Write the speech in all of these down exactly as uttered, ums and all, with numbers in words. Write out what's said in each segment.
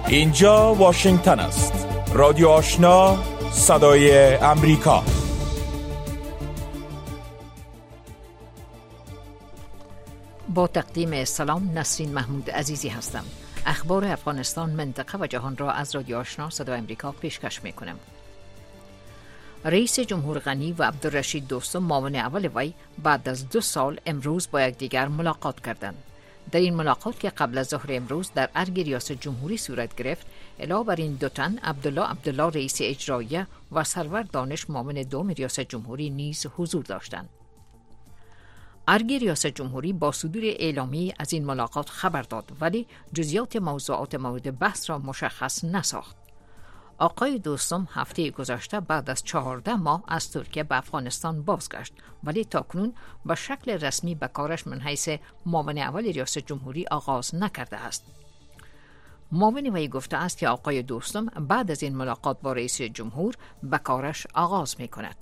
اینجا واشنگتن است. رادیو آشنا، صدای امریکا. با تقدیم سلام، نسرین محمود عزیزی هستم. اخبار افغانستان، منطقه و جهان را از رادیو آشنا صدای امریکا پیشکش میکنم. رئیس جمهور غنی و عبدالرشید دوستم، معاون اول وی، بعد از دو سال امروز با یکدیگر ملاقات کردند. در این ملاقات که قبل از ظهر امروز در ارگ ریاست جمهوری صورت گرفت، علاوه بر این دو تن، عبدالله عبدالله رئیس اجراییه و سرور دانش معاون دوم ریاست جمهوری نیز حضور داشتند. ارگ ریاست جمهوری با صدور اعلامی از این ملاقات خبر داد، ولی جزئیات موضوعات مورد بحث را مشخص نساخت. آقای دوستم هفته گذشته بعد از چهارده ماه از ترکیه به افغانستان بازگشت، ولی تاکنون به شکل رسمی به کارش من حیث معاون اول ریاست جمهوری آغاز نکرده است. معاون وی گفته است که آقای دوستم بعد از این ملاقات با رئیس جمهور به کارش آغاز می کند.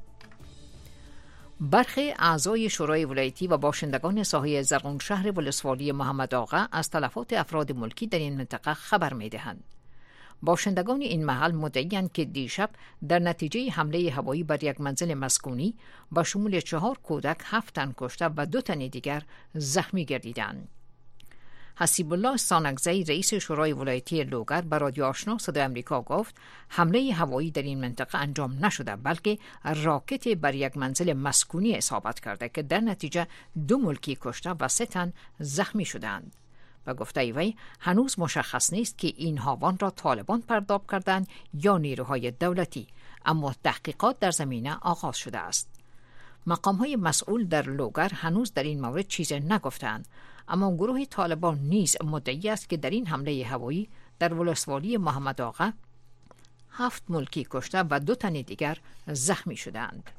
برخی اعضای شورای ولایتی و باشندگان ساحه زرغون شهر ولسوالی محمد آقا از تلفات افراد ملکی در این منطقه خبر می دهند. باشندگان این محل مدعی‌اند که دیشب در نتیجه حمله هوایی بر یک منزل مسکونی با شمول چهار کودک هفت تن کشته و دو تن دیگر زخمی گردیدند. حسیب الله سانگزی، رئیس شورای ولایتی لوگر، به رادیو آشنا صدای امریکا گفت حمله هوایی در این منطقه انجام نشده، بلکه راکت بر یک منزل مسکونی اصابت کرده که در نتیجه دو ملکی کشته و سه تن زخمی شدند. و گفته وی هنوز مشخص نیست که این هاوان را طالبان پرداب کردند یا نیروهای دولتی، اما تحقیقات در زمینه آغاز شده است. مقام‌های مسئول در لوگر هنوز در این مورد چیزی نگفتند، اما گروه طالبان نیز مدعی است که در این حمله هوایی در ولسوالی محمد آقا هفت ملکی کشته و دو تن دیگر زخمی شدند.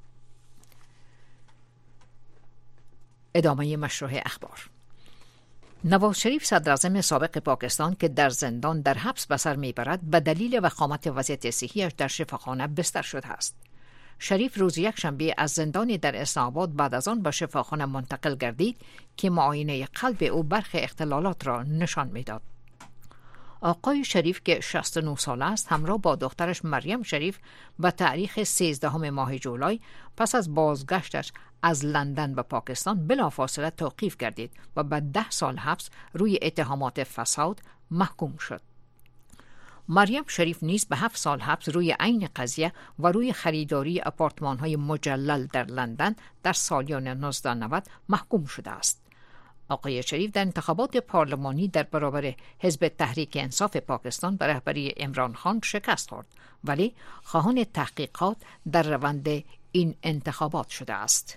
ادامه مشروع اخبار. نواز شریف، صدراعظم سابق پاکستان که در زندان در حبس به سر میبرد، به دلیل وخامت وضعیت صحی‌اش در شفاخانه بستر شده است. شریف روز یکشنبه از زندانی در اسلام آباد بعد از آن به شفاخانه منتقل گردید که معاینه قلب او برخی اختلالات را نشان میداد. آقای شریف که شصت و نه ساله است، همراه با دخترش مریم شریف به تاریخ سیزدهم ماه جولای پس از بازگشتش از لندن به پاکستان بلافاصله توقیف گردید و به ده سال حبس روی اتهامات فساد محکوم شد. مریم شریف نیز به هفت سال حبس روی عین قضیه و روی خریداری آپارتمان‌های مجلل در لندن در سالیان هزار و نهصد و نود محکوم شده است. آقای شریف در انتخابات پارلمانی در برابر حزب تحریک انصاف پاکستان به رهبری عمران خان شکست خورد، ولی خواهان تحقیقات در روند این انتخابات شده است.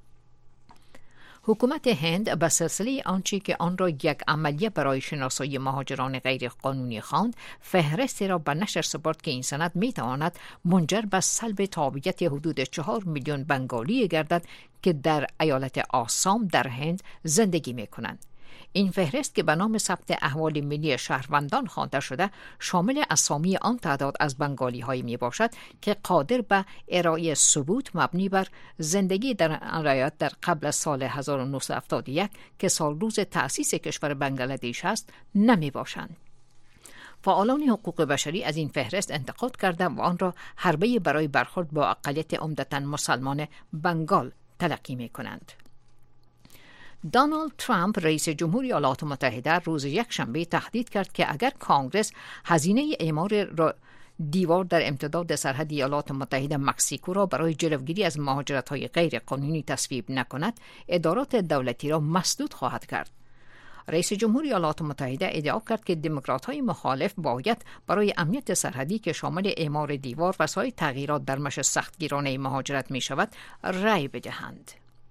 حکومت هند به سلسله آنچه که آن را یک عملیه برای شناسایی مهاجران غیر قانونی خواند، فهرستی را به نشر سپرد که این سند می تواند منجر به سلب تابعیت حدود چهار میلیون بنگالی گردد که در ایالت آسام در هند زندگی می کنند. این فهرست که به نام ثبت احوال ملی شهروندان خوانده شده، شامل اسامی آن تعداد از بنگالی هایی می باشد که قادر به ارائه ثبوت مبنی بر زندگی در آن ایالت در قبل از سال هزار و نهصد و هفتاد و یک که سال روز تأسیس کشور بنگلادش است نمی باشند. فعالان حقوق بشری از این فهرست انتقاد کردند و آن را حربه‌ای برای برخورد با اقلیت عمدتاً مسلمان بنگال تلقی می کنند. دونالد ترامپ، رئیس جمهوری ایالات متحده، روز یکشنبه تهدید کرد که اگر کانگرس هزینه اعمار دیوار در امتداد سرحد ایالات متحده مکزیکو را برای جلوگیری از مهاجرت‌های غیر قانونی تصویب نکند، ادارات دولتی را مسدود خواهد کرد. رئیس جمهوری ایالات متحده ادعا کرد که دموکرات‌های مخالف باید برای امنیت سرحدی که شامل اعمار دیوار و سایر تغییرات در مش سختگیرانه مهاجرت می‌شود، رأی بدهند.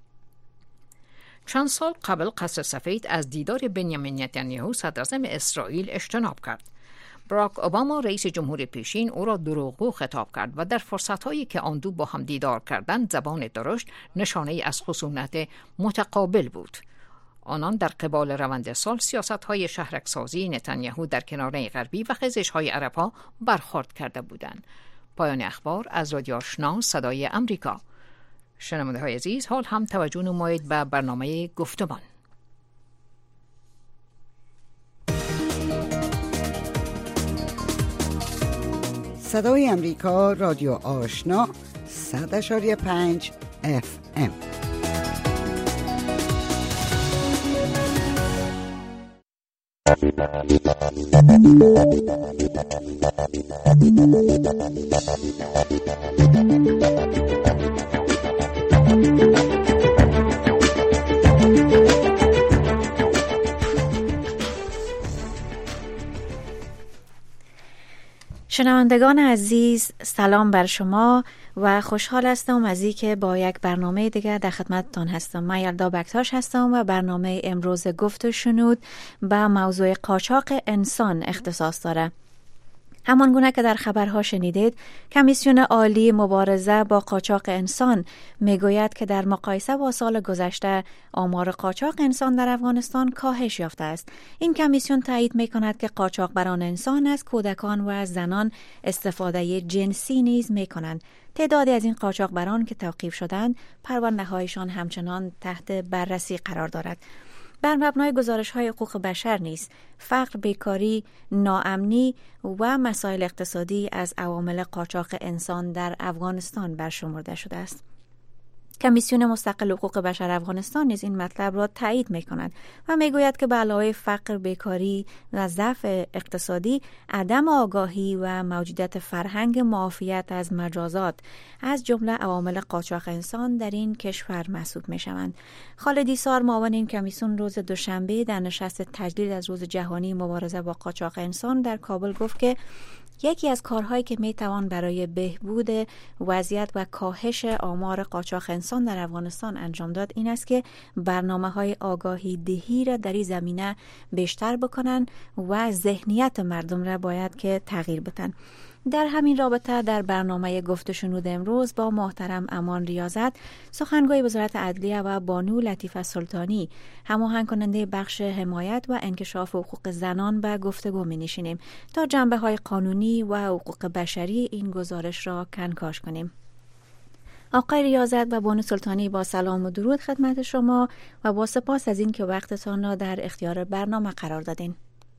چند سال قبل قصر سفید از دیدار بنیامین نتانیاهو، صدراعظم اسرائیل، اجتناب کرد. باراک اوباما، رئیس جمهور پیشین، او را دروغگو خطاب کرد و در فرصت‌هایی که آن دو با هم دیدار کردند زبان درشت نشانه‌ای از خصومت متقابل بود. آنان در قبال روند سال سیاست‌های شهرک‌سازی نتانیاهو در کناره غربی و خزش‌های عرب‌ها برخورد کرده بودند. پایان اخبار از رادیو آشنا صدای امریکا. شنونده های عزیز، حال هم توجه نمایید به برنامه گفتمان. صدای امریکا رادیو آشنا صد اشاری پنج اف ام. شنوندگان عزیز، سلام بر شما و خوشحال هستم از اینکه با یک برنامه دیگر در خدمتتان هستم. من یلدا بکتاش هستم و برنامه امروز گفت و شنود به موضوع قاچاق انسان اختصاص داره. همان گونه که در خبرها شنیدید، کمیسیون عالی مبارزه با قاچاق انسان میگوید که در مقایسه با سال گذشته آمار قاچاق انسان در افغانستان کاهش یافته است. این کمیسیون تایید میکند که قاچاقبران انسان از کودکان و از زنان استفاده جنسی نیز میکنند. تعدادی از این قاچاقبران که توقیف شدند، پرونده‌هایشان همچنان تحت بررسی قرار دارد. بر مبنای گزارش‌های حقوق بشر نیز فقر، بیکاری، ناامنی و مسائل اقتصادی از عوامل قاچاق انسان در افغانستان برشمرده شده است. کمیسیون مستقل حقوق بشر افغانستان نیز این مطلب را تایید می‌کند و میگوید که به علاوه فقر، بیکاری و ضعف اقتصادی، عدم آگاهی و موجودیت فرهنگ معافیت از مجازات از جمله عوامل قاچاق انسان در این کشور محسوب می‌شوند. خالد ایسار، معاون این کمیسیون، روز دوشنبه در نشست تجلیل از روز جهانی مبارزه با قاچاق انسان در کابل گفت که یکی از کارهایی که میتوان برای بهبود وضعیت و کاهش آمار قاچاق انسان در افغانستان انجام داد این است که برنامه‌های آگاهی دهی را در این زمینه بیشتر بکنن و ذهنیت مردم را باید که تغییر بدن. در همین رابطه در برنامه گفت و شنود امروز با محترم امان ریاضت، سخنگوی وزارت عدلیه، و بانو لطیفه سلطانی، هماهنگ کننده بخش حمایت و انکشاف حقوق زنان، به گفتگو می‌نشینیم تا جنبه‌های قانونی و حقوق بشری این گزارش را کنکاش کنیم. آقای ریاضت و بانو سلطانی، با سلام و درود خدمت شما و با سپاس از این که وقتتان را در اختیار برنامه قرار دادین.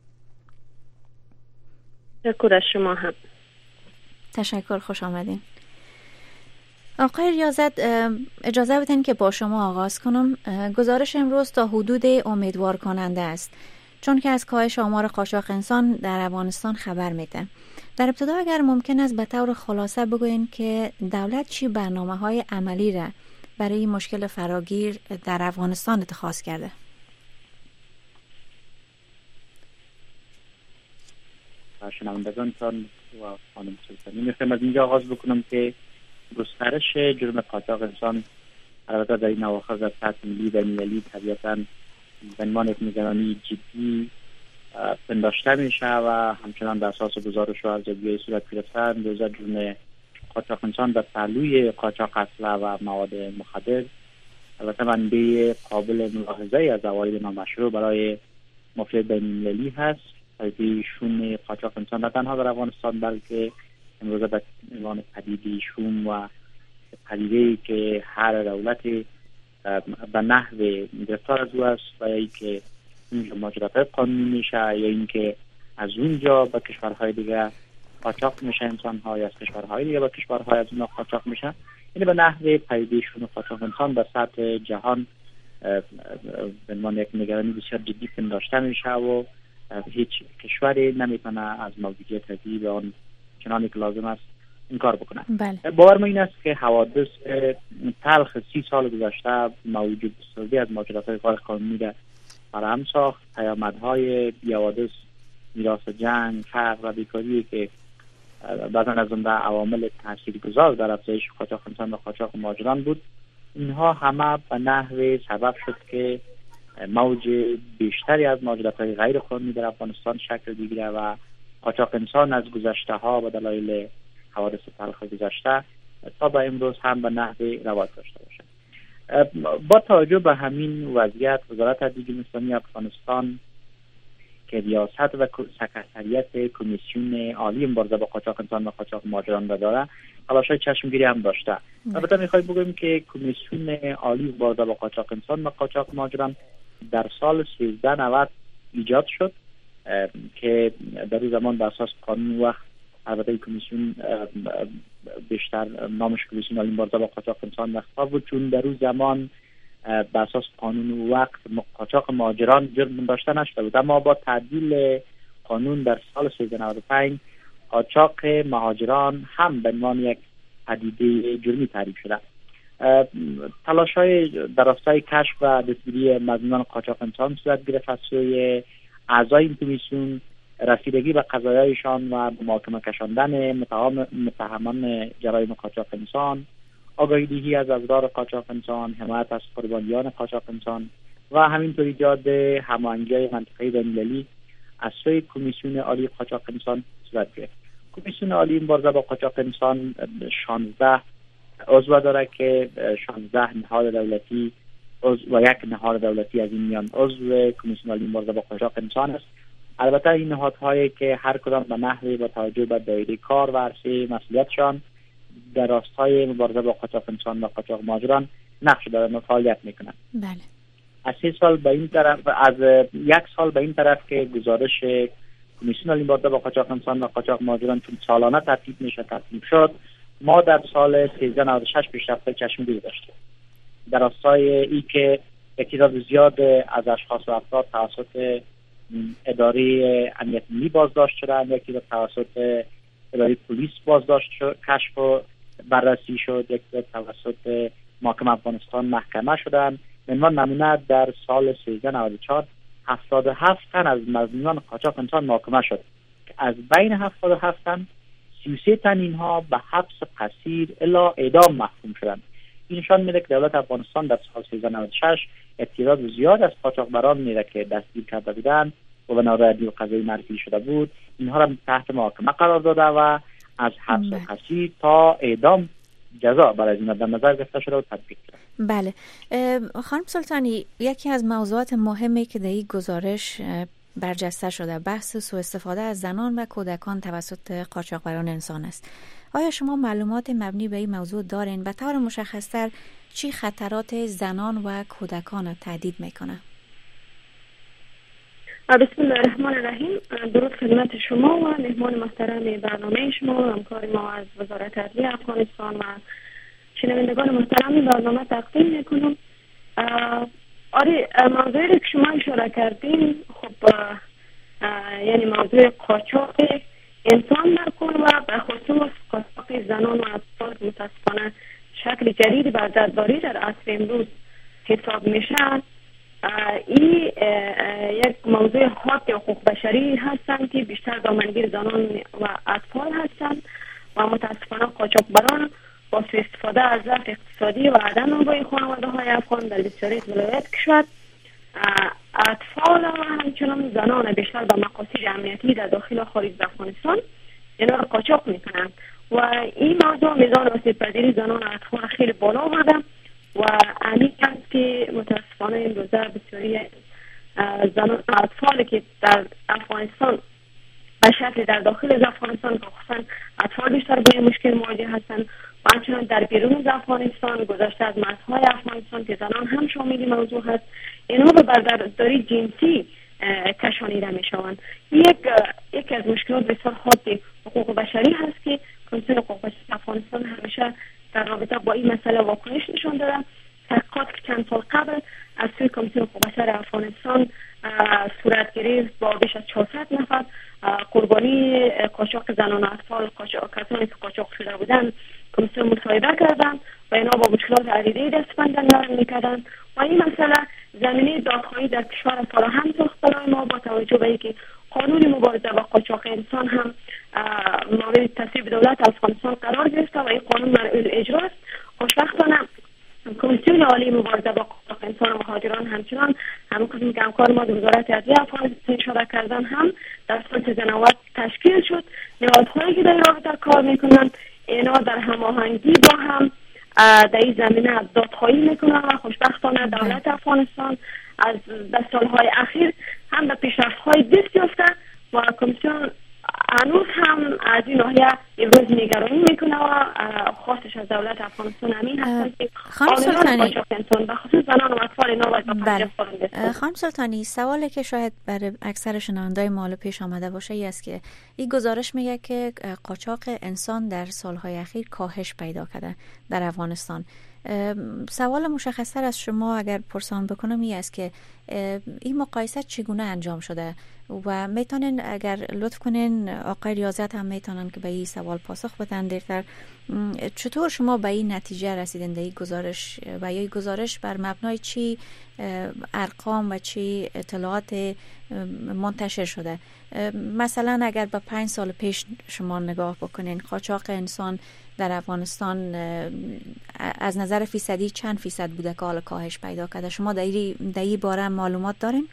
شکر از شما هم. تشکر، خوش آمدین. آقای ریاضت، اجازه بدین که با شما آغاز کنم. گزارش امروز تا حدود امیدوار کننده است، چون که از کاهش آمار قاچاق انسان در افغانستان خبر میده. در ابتدا اگر ممکن است به طور خلاصه بگوین که دولت چی برنامه‌های عملی را برای این مشکل فراگیر در افغانستان اتخاذ کرده؟ شنوندگانتان و خانم سلطانی، میخوایم از اینجا آغاز بکنم که گسترش جرم قاچاق انسان البته در این اواخر در سطح ملی و بین‌المللی طبیعتاً به عنوان یک نگرانی جدی پنداشته میشه و همچنان در اساس گزارش و ارزیابی‌های صورت گرفته اندازه جرم قاچاق انسان در پهلوی قاچاق اسلحه و مواد مخدر البته منبع قابل ملاحظه از عواید نامشروع برای مافیای بین‌المللی هست. پدیده‌شون قاچاق انسان نه تنها در افغانستان بلکه امروزه به عنوان پدیده شوم و پدیده‌ای که هر دولت به نحو گرفتار از او است و یا اینکه اینجا ماجراهای قانونی میشه یا اینکه از اونجا به کشورهای دیگه قاچاق میشه انسان‌ها یا از کشورهای دیگه به کشورهای از اونها قاچاق میشه. یعنی به نحو پدیده‌شون قاچاق انسان به سطح جهان به عنوان یک نگرانی بسیار جدی پنداشته میشه و هیچ کشوری نمیتونه از موجودیت ازی به آن چنانی که لازم است این کار بکنه. بله. باور ما این است که حوادث تلخ سی سال گذشته موجود بسیاری از ماجراهای غیر قانونی را فراهم ساخت. پیامدهای حوادث میراث جنگ، فقر و بیکاری که بعضا از اون عوامل تاثیرگذار در افزایش قاچاق انسان و قاچاق مهاجران بود، اینها همه به نحو سبب شد که موج بیشتری از مهاجرت‌های غیر قانونی در افغانستان شکل بگیره و قاچاق انسان از گذشته ها و دلایل حوادث تلخ گذشته تا به امروز هم به نحو رواج داشته باشه. با توجه به همین وضعیت، وزارت عدلیه اسلامی افغانستان که ریاست و سکرتریت کمیسیون عالی مبارزه با قاچاق انسان و قاچاق مهاجران را داره، تلاش‌های چشمگیری هم داشته. البته می‌خوایم بگیم که کمیسیون عالی مبارزه با قاچاق انسان و قاچاق مهاجران در سال سیزده نود ایجاد شد که در این زمان بر اساس قانون وقت البته این کمیسیون بیشتر نامش کمیسیون عالی مبارزه با قاچاق انسان مختص بود، چون در اون زمان به اساس قانون وقت قاچاق مهاجران جرم داشته نشده بود، اما با تعدیل قانون در سال سیزده نود و پنج قاچاق مهاجران هم به عنوان یک پدیده جرمی تعریف شده. تلاش‌های در راستای کشف و دستگیری مظنونان قاچاق انسان صورت گرفت از سوی اعضای این کمیسیون، رسیدگی به قضایایشان و به محاکمه کشاندن متهمان جرایم قاچاق انسان، آگاهی دهی از ابزار قاچاق انسان، حمایت از قربانیان قاچاق انسان و همینطور ایجاد هماهنگی منطقه‌ای بین‌المللی از سوی کمیسیون عالی قاچاق انسان صورت گرفت. کمیسیون عالی مبارزه با قاچاق انسان شانزده عضو داره که شانزده نهاد دولتی و یک نهاد دولتی از این میان عضو کمیسیون عالی مبارزه با قاچاق انسان است. البته این نهادهایی که هر کدام به نحوی با توجه به دایره کار و عرصه مسئولیتشان در راستای مبارزه با قاچاق انسان و قاچاق مهاجران نقش دارند و فعالیت میکنند. بله. از سه سال به این طرف از یک سال به این طرف که گزارش کمیسیون عالی مبارزه با قاچاق انسان و قاچاق مهاجران چون سالانه ترتیب میشه ترتیب شد، ما در سال سیزده نود و شش پیشرفت چشمگیری داشتیم در راستای ای که تعداد زیاد از اشخاص و افراد توسط اداره امنیت ملی بازداشت شدند، یکی توسط اداره پلیس بازداشت شد، کشف و بررسی شد، یک توسط محکمه افغانستان محکمه شدند. منوان نمونه در سال سیزده نود و چهار هفتاد و هفت تن از مظنونان قاچاق انسان محاکمه شد که از بین هفتاد و هفت تن سی و سه تن اینها به حبس قصیر الی اعدام محکوم شدند. این نشان میده که دولت افغانستان در سال سیزده نود و شش تعداد زیاد از قاچاقبران میره که دستگیر کرده بودند و به نهاد عدلی و قضایی معرفی شده بود، اینها را تحت محاکمه قرار داده و از حبس قصیر تا اعدام جزا برای اینا در نظر گرفته شده و تطبیق شده. بله خانم سلطانی، یکی از موضوعات مهمی که در این گزارش برجسته شده بحث سوء استفاده از زنان و کودکان توسط قاچاقبران انسان است. آیا شما معلومات مبنی به این موضوع دارین و طور مشخص‌تر چی خطرات زنان و کودکان را تهدید میکنه؟ بسم الله الرحمن الرحیم. درود خدمت شما و مهمان محترم برنامه شما، همکار ما از وزارت عدلیه افغانستان و شنوندگان محترم برنامه تقدیم میکنم. آره، موضوعی که شما اشاره کردین خب یعنی موضوع قاچاق انسان در کل و به خصوص قاچاق زنان و اطفال متاسفانه شکل جدید بر جداری در عصر امروز حساب میشن. این یک موضوع حق حقوق بشری هستند که بیشتر دامنگیر زنان و اطفال هستند و متاسفانه قاچاقبران با سوء استفاده از ضعف اقتصادی و عدم آگاهی خانواده های افغان در بسیاری ولایات کشور اطفال و همچنان زنان بیشتر به مقاصد امنیتی در داخل و خارج افغانستان اینا را قاچاق میکنند و این موضوع میزان آسیب‌پذیری زنان و اطفال خیلی بالا آورده و همین است که متاسفانه امروزه بسیاری زنان و اطفالی که در افغانستان به شکل در داخل از افغانستان که خصوصا اطفال بیشتر با این مشکل مواجه هستند و همچنان در بیرون از افغانستان گذشته از مرزهای افغانستان که زنان هم شامل موضوع هست، اینها به بردهداری جنسی کشانیده می شوند. یک یکی از مشکلات بسیار حاد حقوق بشری هست که کمیسیون حقوق بشری افغانستان همیشه در رابطه با این مسئله واکنش نشان داده. تحقیقات که چند سال قبل از سوی کمیسیون حقوق بشر افغانستان صورت گرفت با بیش از چهارصد نفر قربانی قاچاق زنان و اطفال، کسانی که قاچاق شده بودند، کمیسیون مصاحبه کردند و اینا با مشکلات عدیده دست بندن میکردند و این مسئله زمینه دادخواهی در کشور فراهم ساخت برای ما با توجه به اینکه قانون مبارزه با قاچاق انسان هم مورد تصویب دولت افغانستان قرار گرفته و این قانون مرعوب اجراست. خوشبختانه کمیسیون عالی مبارزه با قاچاق انسان و مهاجران همچنان همون قسمی که همکار ما در وزارت عدلیه افغانستان اشاره کردن هم در سال سیزده نود تشکیل شد. نهادهایی که در رابطه کار میکنن اینا در هماهنگی با هم در این زمینه دادخواهی میکنن و خوشبختانه دولت افغانستان از در سالهای اخیر هم به پیشرفت‌های دست یافته و کمیسیون هنوز هم از این ناحیه امروز نگرانی میکنه و خواستش از دولت افغانستان همین هست که خانم سلطانی و خصوص زنان و اطفال نو باید بله. خانم سلطانی سوالی که شاید برای اکثر شنوندای مال پیش آمده باشه ای است که این گزارش میگه که قاچاق انسان در سالهای اخیر کاهش پیدا کرده در افغانستان. سوال مشخصتر از شما اگر پرسان بکنم این است که این مقایسه چگونه انجام شده و میتونین اگر لطف کنین آقای ریاضت هم میتونن که به این سوال پاسخ بدن دیرتر. چطور شما به این نتیجه رسیدین در این گزارش و یا این گزارش بر مبنای چی ارقام و چی اطلاعات منتشر شده؟ مثلا اگر به پنج سال پیش شما نگاه بکنین قاچاق انسان در افغانستان از نظر فیصدی چند فیصد بوده که حالا کاهش پیدا کرده؟ شما در این باره معلومات دارین؟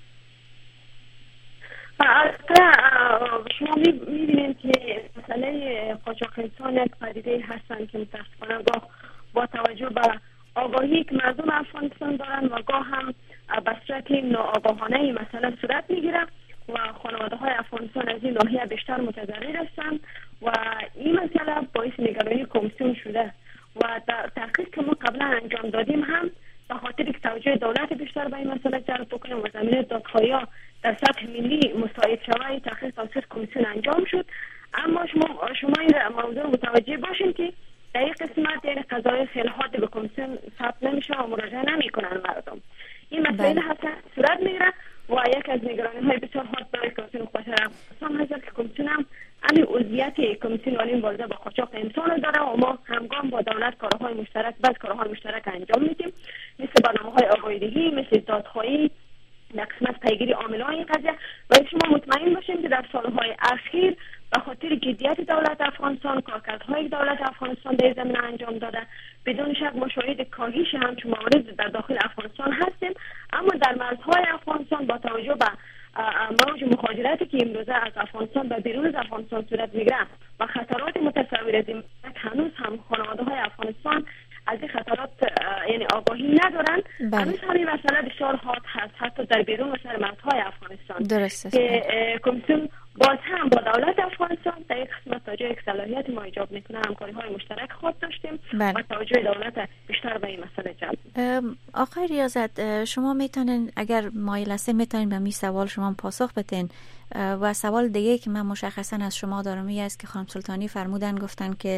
شما میبینید که مسئله قاچاق انسان یک پدیده هستند که متاسفانه گاه با توجه به آگاهی که مردم افغانستان دارن و گاه هم به صورت ناآگاهانه مثلا صورت میگیره و خانواده های افغانستان از این ناحیه بیشتر متضرر هستند و این مسئله باعث نگرانی کمیسیون شده و در تحقیق که ما قبلا انجام دادیم هم به خاطر که توجه دولت بیشتر به این مسئله جلب بکنیم و زمینه دادخواهی در سطح ملی مساعد شوه تحقیق توسط کمیسیون انجام شد. اما شما شما این موضوع متوجه باشین که در این قسمت یعنی قضایای خیلی حاد به کمیسیون ثبت نمیشه و مراجعه نمیکنن مردم. این مسئله هست صورت میگیره و یک از نگرانی های بسیار حاد برای کمیسیون قاچاق انسان هست که کمیسیون هم همین عضویت کمیسیون عالی مبارزه با قاچاق انسان داره و ما همگام با دولت کارهای مشترک بعض کارهای مشترک انجام میدیم مثل برنامه‌های آگاهی‌دهی، مثل دادخواهی در قسمت پیگیری عاملان این قضیه و شما مطمئن باشیم که در سالهای اخیر به خاطر جدیت دولت افغانستان کارکردهای دولت افغانستان در زمینه انجام داده بدون شک ما شاهد کاهش همچون موارد در داخل افغانستان هستیم. اما در مرزهای افغانستان با توجه به موج مهاجرتی که امروزه از افغانستان به بیرون از افغانستان صورت میگیره و خطرات متصور از این هنوز هم خانواده های افغانستان از این خطرات یعنی آگاهی ندارن. هنوز همین مسئله بسیار حاد هست حتی در بیرون و سر مرزهای افغانستان درسته که کمیسیون باز هم با دولت افغانستان در یک قسمت توجه یک صلاحیت ما ایجاب میکنه همکاری های مشترک خود داشتیم بله. و توجه دولت بیشتر به این مسئله جلب. آقای ریاضت شما میتونین اگر مایل هستین میتونین به می سوال شما پاسخ بدین و سوال دیگه که من مشخصا از شما دارم این است که خانم سلطانی فرمودن گفتن که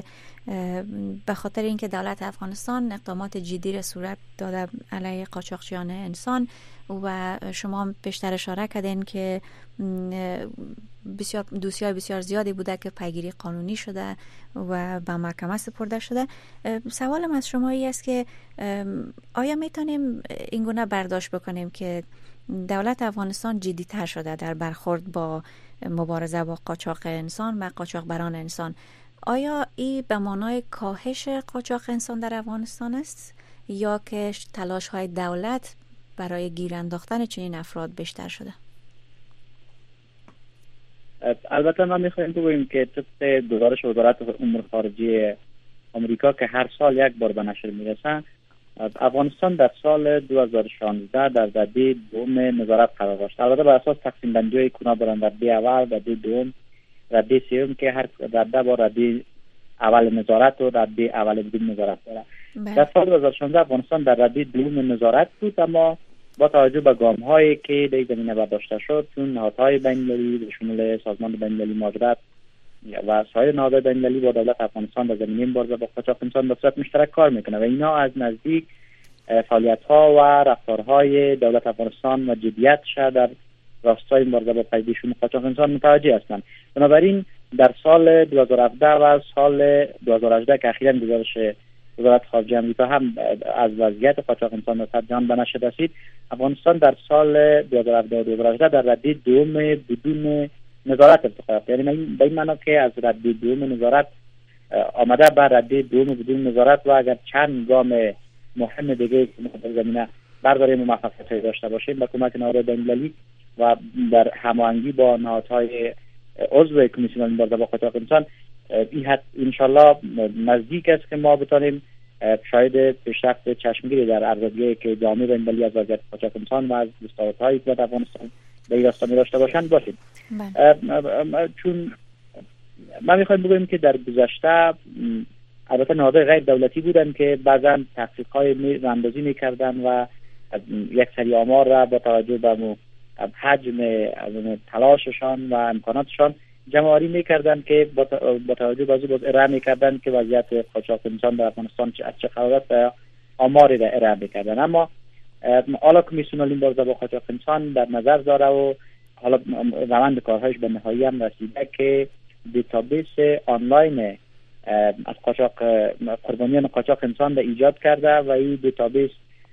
به خاطر اینکه دولت افغانستان اقدامات جدی را صورت داده علیه قاچاقچیان انسان و شما بیشتر اشاره کردین که بسیار دوسیای بسیار زیادی بوده که پیگیری قانونی شده و به محکمه سپرده شده. سوالم از شما این است که آیا میتونیم اینگونه برداشت بکنیم که دولت افغانستان جدی تر شده در برخورد با مبارزه با قاچاق انسان و قاچاقبران انسان؟ آیا این به معنای کاهش قاچاق انسان در افغانستان است یا که تلاش های دولت برای گیر انداختن چنین افراد بیشتر شده؟ البته ما میخوایم بگوییم که طبق گزارش وزارت امور خارجه آمریکا که هر سال یک بار به نشر میرسه افغانستان در سال دو هزار و شانزده در رده دوم نظارت قرار داشت. البته بر اساس تقسیم بندی های کنا برن رده اول، رده دوم، رده سوم که هر رده با رده اول نظارت و رده اول بدون نظارت داره. در سال دو هزار و شانزده افغانستان در رده دوم نظارت بود اما با توجه به گام هایی که در زمینه برداشته شد چون نهادهای بین‌المللی به شمول سازمان بین‌المللی مهاجرت و سایر نهادهای بین‌المللی با دولت افغانستان در زمینه مبارزه با قاچاق انسان به صورت مشترک کار میکنه و اینا از نزدیک فعالیت‌ها و رفتارهای دولت افغانستان و جدیتش در راستای مبارزه با پیدایشون قاچاق انسان متوجه هستند. بنابراین در سال دو هزار و هفده و سال دو هزار و هجده که اخیراً گزارش وزارت خارجه آمریکا هم از وضعیت قاچاق انسان در جهان به نشر رسید، افغانستان در سال دو هزار و هفده و دو هزار و هجده در رده دوم بدون نظارت ارتقا یافت. یعنی به این معنی که از رده دوم نظارت آمده بر رده دوم بدون نظارت و اگر چند گام مهم دیگه که در زمینه برداریم و موفقیت داشته باشیم با کمک نهادهای بین‌المللی و در هماهنگی با نهادهای عضو کمیسیون مبارزه با قاچاق انسان، این حد انشالله نزدیک است که ما بتانیم شاید پیشرفت چشمگیری در ارزیابی که جامعه بین‌المللی از وضعیت قاچاق انسان و از دستاوردهایی که در افغانستان به این راستا داشته باشند باشیم. چون ما میخوایم بگوییم که در گذشته البته نهادهای غیر دولتی بودن که بعضا تحقیق‌های راندازی میکردن و یک سری آمار را با توجه به حجم تلاششان و امکاناتشان جمع‌آوری میکردن که با توجه به از باز ارائه میکردن که وضعیت قاچاق انسان در افغانستان از چه قرار است و آماری را ارائه میکردن. اما حالا کمیسیون المبارزه با قاچاق انسان در نظر داره و حالا روند کارهایش به نهایی هم رسیده که دیتابیس آنلاین از قاچاق قربانیان قاچاق انسان را ایجاد کرده و این دیتابیس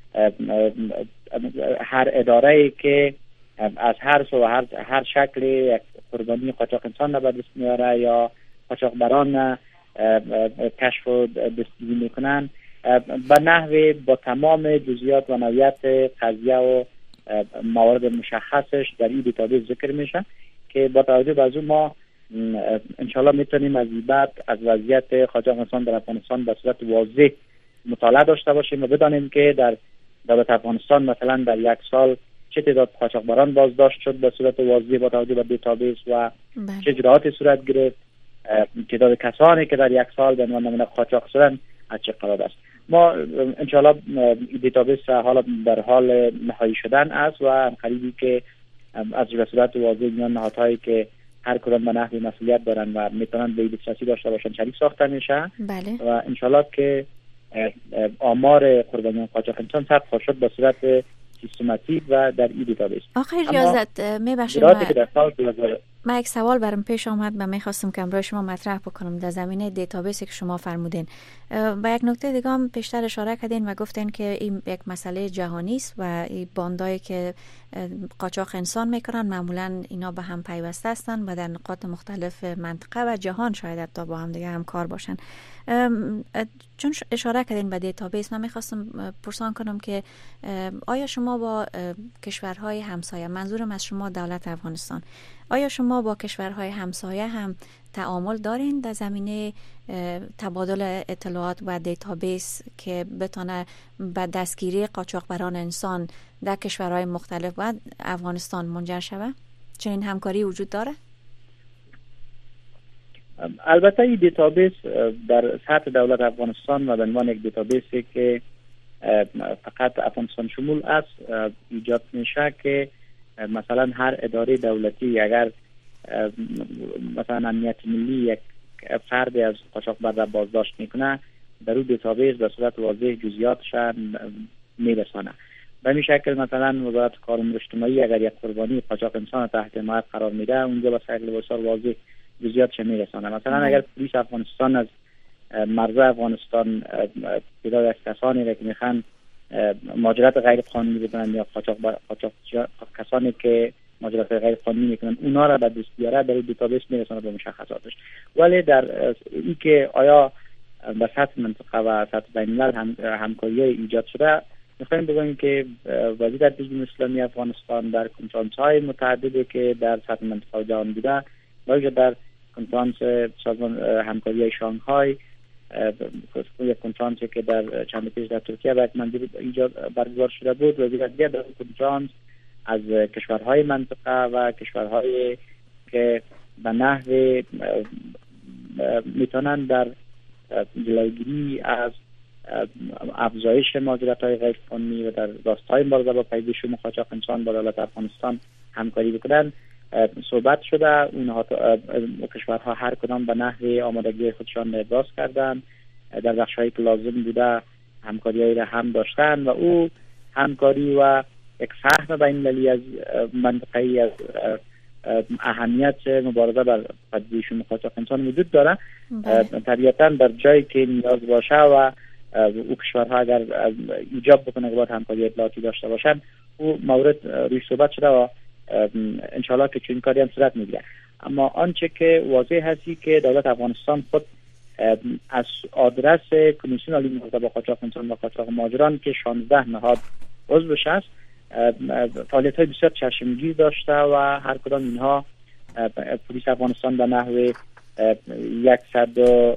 هر اداره‌ای که از هر سو هر هر شکل یک قربانی قاچاق انسان را به دست میاره یا قاچاقبران کشف و دستگیری میکنن به نحوی با تمام جزئیات و نوعیت قضیه و موارد مشخصش در این دیتابیس ذکر میشه که با توجه به از ما انشالله میتونیم از این بعد از وضعیت قاچاق انسان در افغانستان به صورت واضح مطالعه داشته باشیم و بدانیم که در دولت افغانستان مثلا در یک سال چه تعداد قاچاقبران بازداشت شد به صورت واضح با توجه به دیتابیس و بله. چه اجراءاتی صورت گرفت، تعداد کسانی که در یک سال به عنوان نمونه قاچاق شدن از چه قرار است. ما انشالله دیتابیس حالا در حال نهایی شدن است و قریبی که از به صورت واضح میان نهادهایی که هر کدام به نحوی مسئولیت دارن و میتونن به دسترسی داشته باشن شریک ساخته میشه بله. و انشالله که آمار قربانیان قاچاق انسان ثبت خواهد شد به صورت سیستماتیک و در این دیتابیس. آقای ریاضت میبخشید من یک سوال برام پیش آمد و میخواستم که امروز شما مطرح بکنم در زمینه دیتابیسی که شما فرمودین. و یک نکته دیگه هم پیشتر اشاره کردین و گفتین که این یک مسئله جهانی است و این باندایی که قاچاق انسان میکنن معمولا اینا به هم پیوسته هستن و در نقاط مختلف منطقه و جهان شاید حتی با هم دیگه همکار باشن. چون اشاره کردین به دیتابیس من میخواستم پرسان کنم که آیا شما با کشورهای همسایه، منظورم از شما دولت افغانستان، آیا شما با کشورهای همسایه هم تعامل دارین در زمینه تبادل اطلاعات و دیتابیس که بتونه به دستگیری قاچاقبران انسان در کشورهای مختلف و افغانستان منجر شود؟ چنین همکاری وجود داره؟ البته این دیتابیس در سطح دولت افغانستان و به عنوان یک دیتابیسی که فقط افغانستان شمول است ایجاد میشه که مثلا هر اداره دولتی اگر مثلا امنیت ملی یک فرد از قاچاقبر را بازداشت میکنه در اون دیتابیس به صورت واضح جزئیاتش میرسانه. به این شکل مثلا وزارت کار و امور اجتماعی اگر یک قربانی قاچاق انسان تحت حمایت قرار میده اونجا به شکل بسیار واضح جزئیاتش میرسانه. مثلا اگر پلیس افغانستان از مرزهای افغانستان تعداد از کسانی را که میخوان مهاجرت غیر قانونی بکنن یا قاچاق قاچاق کسانی که مهاجرت غیر قانونی میکنن اونا را به دست بیاره در دیتابیس میرسونه به مشخصاتش. ولی در این که آیا به سطح منطقه و سطح بین‌الملل هم همکاری ایجاد شده میخوایم بگوییم که وزیر جمهوری اسلامی افغانستان در کنفرانس‌های متعددی که در سطح منطقه و جهان بوده و در کنفرانس سازمان همکاری شانگهای یک کنفرانسی که در چند پیش در ترکیه و منظور ایجاد برگزار شده بود و دیگر در کنفرانس از کشورهای منطقه و کشورهای که به نحو میتونن در جلوگیری از افزایش مهاجرت‌های غیر قانونی و در راستای مبارزه با پیدایش قاچاق انسان با دولت افغانستان همکاری بکنن صحبت شده. اونها کشورها هر کدام به نحو آمادگی خودشان ابراز کردن، در بخش‌هایی که لازم بوده همکاری‌هایی را هم داشتن و او همکاری و یک فهم بین‌المللی از منطقه‌ای از اهمیت مبارزه بر پیدایش قاچاق انسان وجود داره. طبیعتاً در جایی که نیاز باشه و او کشورها اگر ایجاب بکنه که باید همکاری اطلاعاتی داشته باشن او مورد روی صحبت شده و انشالله که چنین کاری هم صورت میگیره. اما آنچه که واضح هستی که دولت افغانستان خود از آدرس کمیسیون عالی مبارزه با قاچاق انسان و قاچاق مهاجران که شانزده نهاد عضوش است فعالیت‌های بسیار چشمگیر داشته و هر کدام اینها پلیس افغانستان به نحو صد و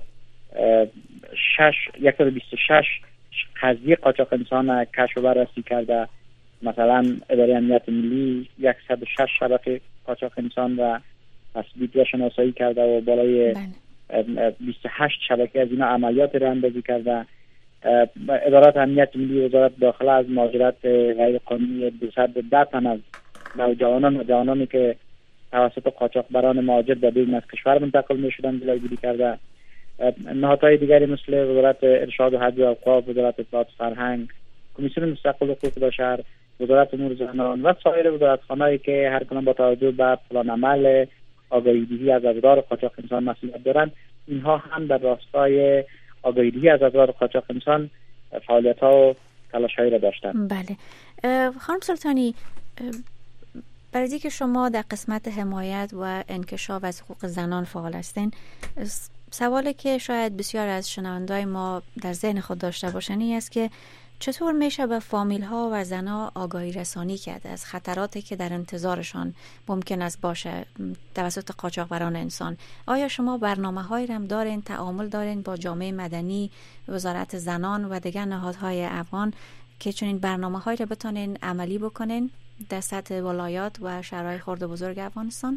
بیست و شش قضیه قاچاق انسان کشف و بررسی کرده. مثلا اداره امنیت ملی صد و شش شبکه قاچاق انسان و تثبیت و شناسایی کرده و بالای بیست و هشت شبکه از اینا عملیات را اندازی کرده. ادارات امنیت ملی وزارت داخله از مهاجرت غیر قانونی دویست و ده تن از نوجوانان و جوانانی که توسط قاچاقبران مهاجر به بیرون از کشور منتقل می شدند جلوگیری کرده. نهادهای دیگری مثل وزارت ارشاد و حج و اوقاف، وزارت اطلاعات فرهنگ، کمیسیون مستقل حقوق بشر، وزارت امور زنان و سایر وزارتخانه‌ای که هر کدام با توجه به پلان عمل آگاهی‌دهی از ابزار قاچاق انسان مسئولیت دارند، اینها هم در راستای آگاهی‌دهی از ابزار قاچاق انسان فعالیت‌ها و تلاش‌هایی را داشتند. بله خانم سلطانی، برای اینکه شما در قسمت حمایت و انکشاف از حقوق زنان فعال هستین، سوالی که شاید بسیار از شنوندای ما در ذهن خود داشته باشن این است که چطور میشه به فامیل ها و زنها آگاهی رسانی کرد از خطراتی که در انتظارشان ممکن است باشه توسط قاچاقبران انسان؟ آیا شما برنامه هایی هم دارین، تعامل دارین با جامعه مدنی، وزارت زنان و دیگر نهادهای افغان که چنین برنامه هایی را بتونین عملی بکنین در سطح ولایات و شهرهای خرد و بزرگ افغانستان؟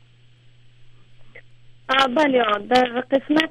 بله، در قسمت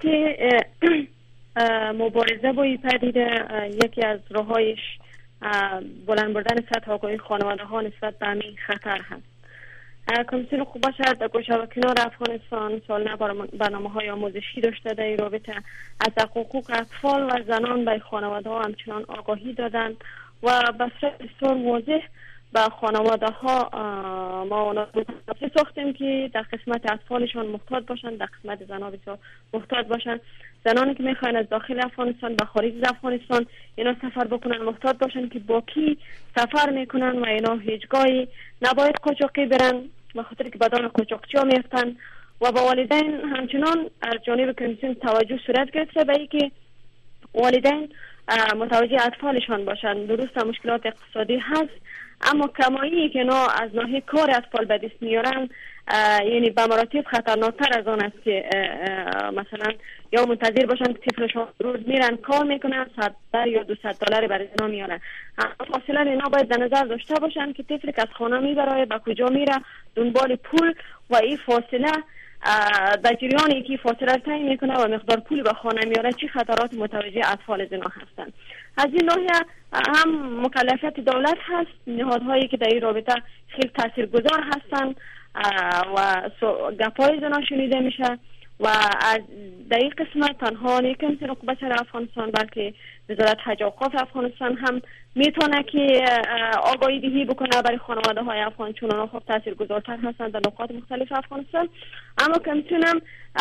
مبارزه با این پدیده یکی از راه‌هایش بلند بردن سطح آگاهی خانواده ها نسبت به همین خطر هست. کمیسیون حقوق بشر در گوشه و کنار افغانستان سالانه برنامه های آموزشی داشته در این رابطه از حقوق اطفال و زنان به خانواده ها همچنان آگاهی دادن و به صورت بسیار واضح به خانواده ها ما اونا ساختیم که در قسمت اطفالشان محتاط باشند، در قسمت زنان بسیار محتاط باشند. زنانی که میخواین از داخل افغانستان به خارج از افغانستان اینا سفر بکنن محتاط باشند که با کی سفر میکنن و اینا هیچگاهی نباید قاچاقی برن به خاطر که بدان قاچاقچی ها میفتن. و با والدین همچنان از جانب کمیسیون توجه صورت گرفته به اینکه والدین متوجه اطفالشان باشند. درست مشکلات اقتصادی هست اما کمایی که اینا از ناحیه کار اطفال به دست میارن یعنی به مراتب خطرناکتر از آن است که مثلا یا منتظر باشن که طفلشون روز میرن کار میکنن صد یا دویست دلار برای اینا میارن. فاصله اینا باید در نظر داشته باشن که طفل که از خانه میبره به کجا میره، دنبال پول و این فاصله در جریان یکی فاصله تعیین میکنه و مقدار پول به خانه میاره چه خطرات متوجه اطفال زنا هستند. از این ناحیه هم مکلفیت دولت هست، نهادهایی که در این رابطه خیلی تاثیرگذار هستند و گپای زنا شنیده میشه و از در این قسمت تنها نه کمیسیون حقوق بشر افغانستان بلکه وزارت حج و اوقاف افغانستان هم میتونه که آگاهی دهی بکنه برای خانواده های افغان، چون آنها خب تاثیرگذارتر هستند در نقاط مختلف افغانستان. اما کمیسیون هم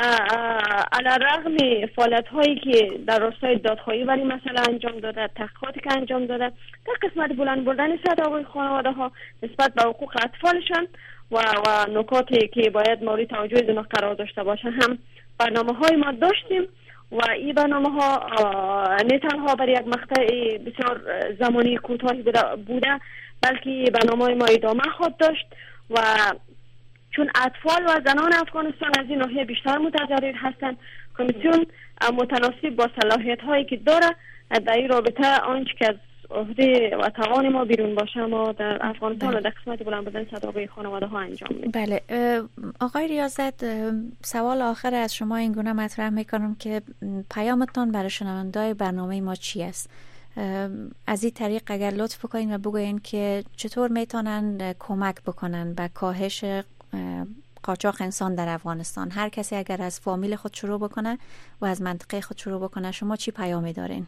علیرغم فعالیت هایی که در راستای دادخواهی ولی مثلا انجام داده، تحقیقاتی که انجام داده در قسمت بلند بردن سطح آگاهی خانواده ها نسبت به حقوق اطفالشان و و نکاتی که باید مورد توجه زنا قرار داشته باشه هم برنامه های ما داشتیم و این برنامه ها نه تنها برای یک مقطع بسیار زمانی کوتاهی بوده بلکه برنامه های ما ادامه خود داشت و چون اطفال و زنان افغانستان از این ناحیه بیشتر متضرر هستند، کمیسیون متناسب با صلاحیت هایی که داره در این رابطه آنچه که از عهده و توان ما بیرون باشه ما در افغانستان و در قسمت بلند بردن سطح آگاهی خانواده ها انجام میدیم. بله آقای ریاضت، سوال آخر از شما این گونه مطرح میکنم که پیامتان برای شنوندای برنامه ما چی است؟ از این طریق اگر لطف بکنین و بگوین که چطور میتونن کمک بکنن به کاهش قاچاق انسان در افغانستان. هر کسی اگر از فامیل خود شروع بکنه و از منطقه خود شروع بکنه، شما چی پیامی دارین؟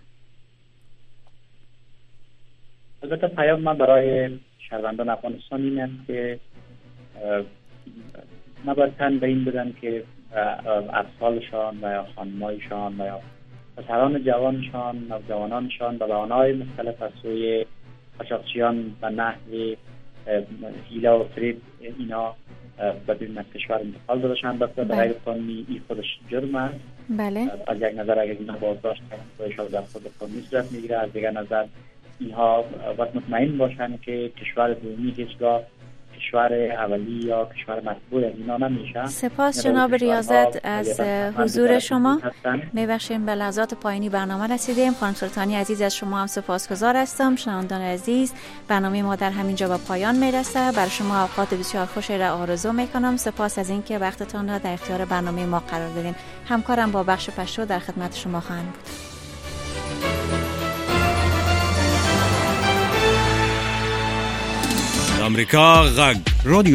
البته پیام من برای شهروندان افغانستان این است که نباید تن به این بدن که اطفالشان و یا خانمایشان و یا پسران جوانشان و جوانانشان به بهانه‌های مختلف از سوی قاچاقچیان به نحو حیله و فریب اینا به بیرون از کشور انتقال دادشان. بسته به غیر قانونی این خودش جرم است. بله. از یک نظر اگر اینا بازداشت کنند خودشان در خود قانونی صورت میگیره، از دیگر نظر اینها باید مطمئن باشن که کشور دومی هیچگاه کشور اولی یا کشور مطبوع اینا نمیشه. سپاس جناب ریاضت از حضور شما. میبخشیم به لحظات پایانی برنامه رسیدیم. خانم سلطانی عزیز از شما هم سپاسگزار هستم. شنوندگان عزیز، برنامه ما در همینجا به پایان میرسه. برای شما اوقات بسیار خوشی را آرزو میکنم. سپاس از اینکه وقتتان را در اختیار برنامه ما قرار دادین. همکارم با بخش پشتو در خدمت شما خواهند بود. امریکا غږ رادیو